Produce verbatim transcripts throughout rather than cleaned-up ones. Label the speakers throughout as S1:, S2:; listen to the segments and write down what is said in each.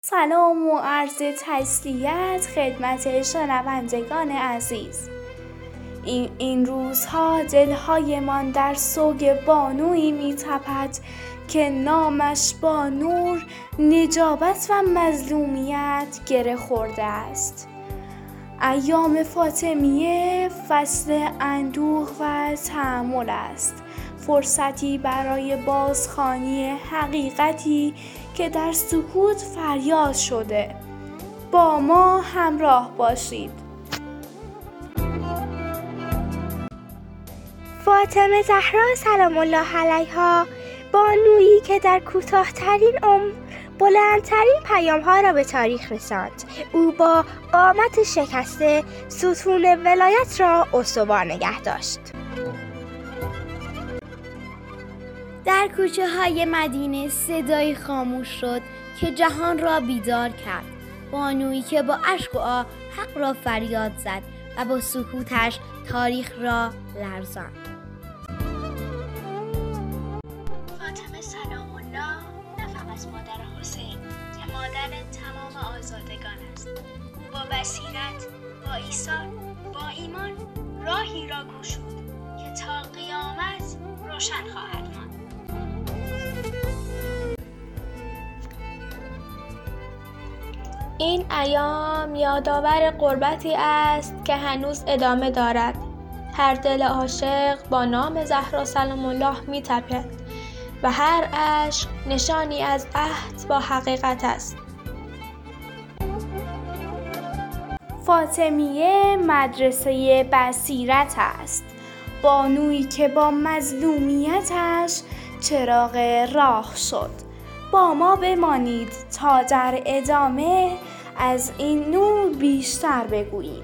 S1: سلام و عرض تسلیت خدمت شنوندگان عزیز. این, این روزها دلهایمان در سوگ بانویی می‌تپد که نامش با نور، نجابت و مظلومیت گره خورده است. ایام فاطمیه فصل اندوه و تأمل است، فرصتی برای بازخوانی حقیقتی که در سکوت فریاد شده. با ما همراه باشید.
S2: فاطمه زهرا سلام الله علیها، بانویی که در کوتاه‌ترین عمر بلندترین پیام‌ها را به تاریخ رساند. او با قامت شکسته ستون ولایت را استوار نگه داشت.
S3: در کوچه های مدینه صدایی خاموش شد که جهان را بیدار کرد. بانویی که با اشک و آه حق را فریاد زد و با سکوتش تاریخ را لرزاند.
S4: فاطمه سلام الله نه فقط مادر حسین که مادر تمام آزادگان است. او با بصیرت، با ایثار، با ایمان راهی را گشود که تا قیامت روشن خواهد ماند.
S5: این ایام یادآور غربتی است که هنوز ادامه دارد. هر دل عاشق با نام زهرا سلام الله می‌تپد و هر اشک نشانی از عهد با حقیقت است.
S1: فاطمیه مدرسه بصیرت است، بانویی که با مظلومیتش چراغ راه شد. با ما بمانید تا در ادامه از این نور بیشتر بگوییم.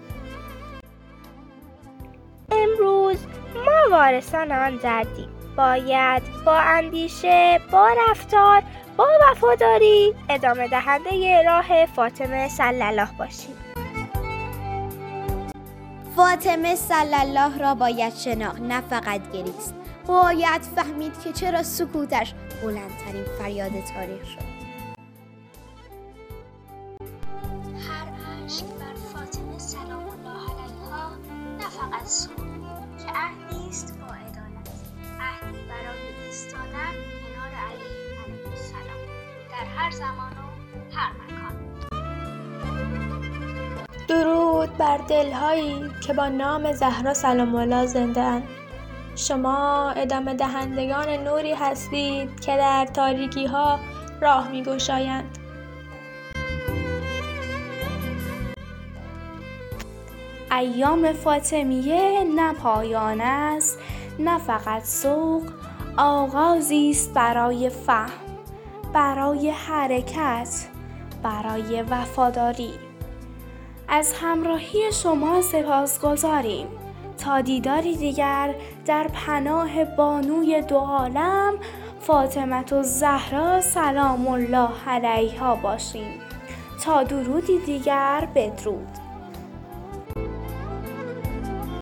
S2: امروز ما وارثان آن دردیم. باید با اندیشه، با رفتار، با وفاداری ادامه دهنده راه فاطمه صلی الله باشیم.
S3: فاطمه صلی الله را باید شناخت، نه فقط گریست. باید فهمید که چرا سکوتش بلندترین فریاد تاریخ شد.
S4: هر اشک بر فاطمه سلام الله علیها نه فقط سوگ که عهدی است با عدالت، عهدی برای ایستادن کنار علی علیه السلام در هر زمان و هر مکان.
S5: درود بر دلهایی که با نام زهرا سلام الله زنده اند. شما ادامه دهندگان نوری هستید که در تاریکی ها راه می گشایند.
S1: ایام فاطمیه نه پایان است، نه فقط سوگ، آغازی است برای فهم، برای حرکت، برای وفاداری. از همراهی شما سپاسگزاریم. تا دیداری دیگر در پناه بانوی دو عالم فاطمه الزهرا سلام الله علیها باشیم. تا درودی دیگر، بدرود.